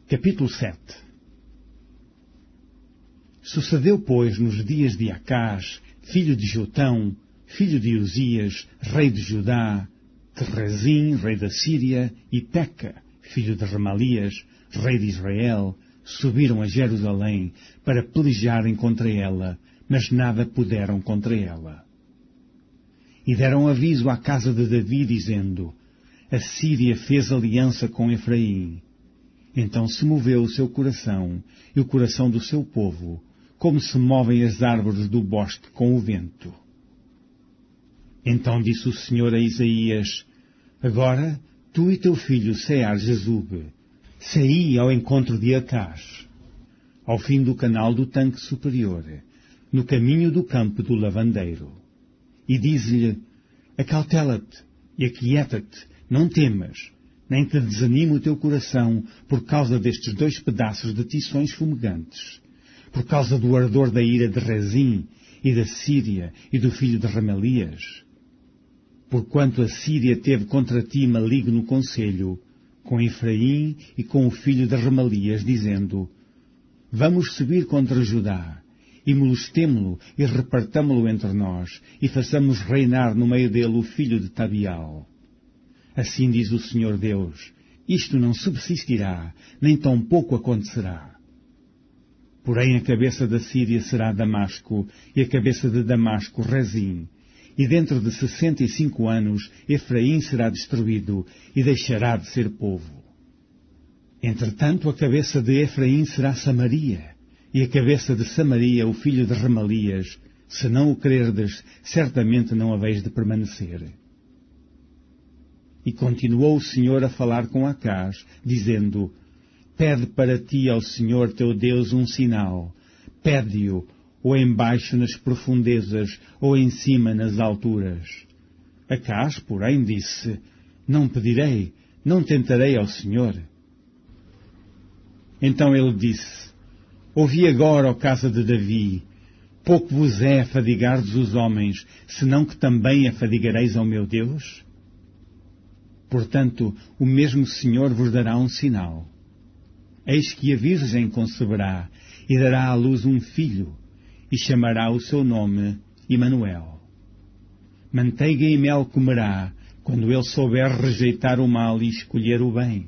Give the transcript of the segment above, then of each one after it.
Capítulo 7. Sucedeu, pois, nos dias de Acás, filho de Jotão, filho de Uzias, rei de Judá, que Rezim, rei da Síria, e Peca, filho de Remalias, rei de Israel, subiram a Jerusalém para pelejarem contra ela, mas nada puderam contra ela. E deram aviso à casa de Davi, dizendo: a Síria fez aliança com Efraim. Então se moveu o seu coração e o coração do seu povo, como se movem as árvores do bosque com o vento. Então disse o Senhor a Isaías: agora, tu e teu filho Sear-Jezub, saí ao encontro de Acás, ao fim do canal do tanque superior, no caminho do campo do lavandeiro. E diz-lhe: acautela-te e aquieta-te, não temas, nem te desanime o teu coração por causa destes 2 pedaços de tições fumegantes, por causa do ardor da ira de Rezim e da Síria e do filho de Remalias. Porquanto a Síria teve contra ti maligno conselho, com Efraim e com o filho de Remalias, dizendo: vamos subir contra Judá, e molestemo-lo e repartamo-lo entre nós, e façamos reinar no meio dele o filho de Tabial. Assim diz o Senhor Deus: isto não subsistirá, nem tampouco acontecerá. Porém a cabeça da Síria será Damasco, e a cabeça de Damasco Rezim, e dentro de 65 anos Efraim será destruído, e deixará de ser povo. Entretanto a cabeça de Efraim será Samaria, e a cabeça de Samaria o filho de Remalias. Se não o crerdes, certamente não haveis de permanecer. E continuou o Senhor a falar com Acás, dizendo: pede para ti ao Senhor teu Deus um sinal. Pede-o, ou embaixo nas profundezas, ou em cima nas alturas. Acás, porém, disse: não pedirei, não tentarei ao Senhor. Então ele disse: ouvi agora, ó casa de Davi, pouco vos é afadigardes os homens, senão que também afadigareis ao meu Deus? Portanto, o mesmo Senhor vos dará um sinal. Eis que a Virgem conceberá e dará à luz um filho, e chamará o seu nome Emanuel. Manteiga e mel comerá, quando ele souber rejeitar o mal e escolher o bem.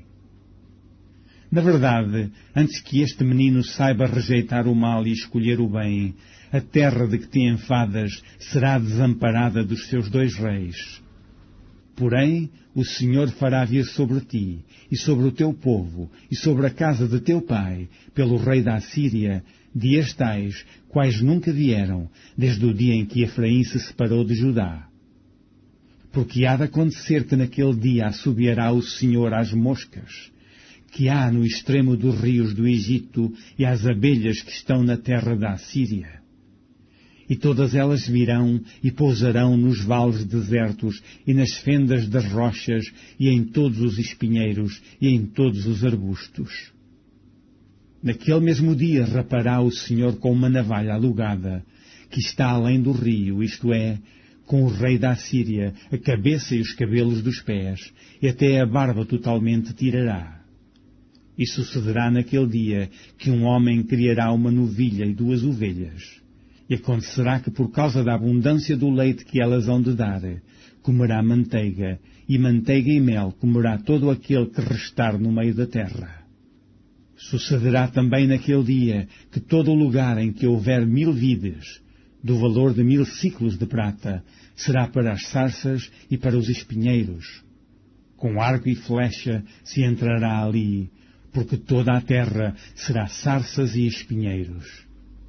Na verdade, antes que este menino saiba rejeitar o mal e escolher o bem, a terra de que te enfadas será desamparada dos seus 2 reis. Porém, o Senhor fará vir sobre ti, e sobre o teu povo, e sobre a casa de teu pai, pelo rei da Assíria, dias tais, quais nunca vieram, desde o dia em que Efraim se separou de Judá. Porque há de acontecer que naquele dia assobiará o Senhor às moscas, que há no extremo dos rios do Egito, e às abelhas que estão na terra da Assíria. E todas elas virão e pousarão nos vales desertos e nas fendas das rochas e em todos os espinheiros e em todos os arbustos. Naquele mesmo dia rapará o Senhor com uma navalha alugada, que está além do rio, isto é, com o rei da Assíria, a cabeça e os cabelos dos pés, e até a barba totalmente tirará. E sucederá naquele dia que um homem criará uma novilha e 2 ovelhas. E acontecerá que por causa da abundância do leite que elas hão de dar, comerá manteiga e mel comerá todo aquele que restar no meio da terra. Sucederá também naquele dia que todo o lugar em que houver 1000 vides, do valor de 1000 siclos de prata, será para as sarças e para os espinheiros. Com arco e flecha se entrará ali, porque toda a terra será sarças e espinheiros.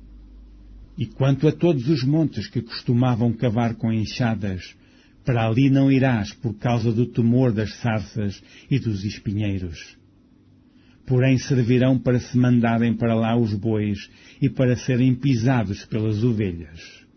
E quanto a todos os montes que costumavam cavar com enxadas, para ali não irás por causa do temor das sarças e dos espinheiros. Porém servirão para se mandarem para lá os bois e para serem pisados pelas ovelhas.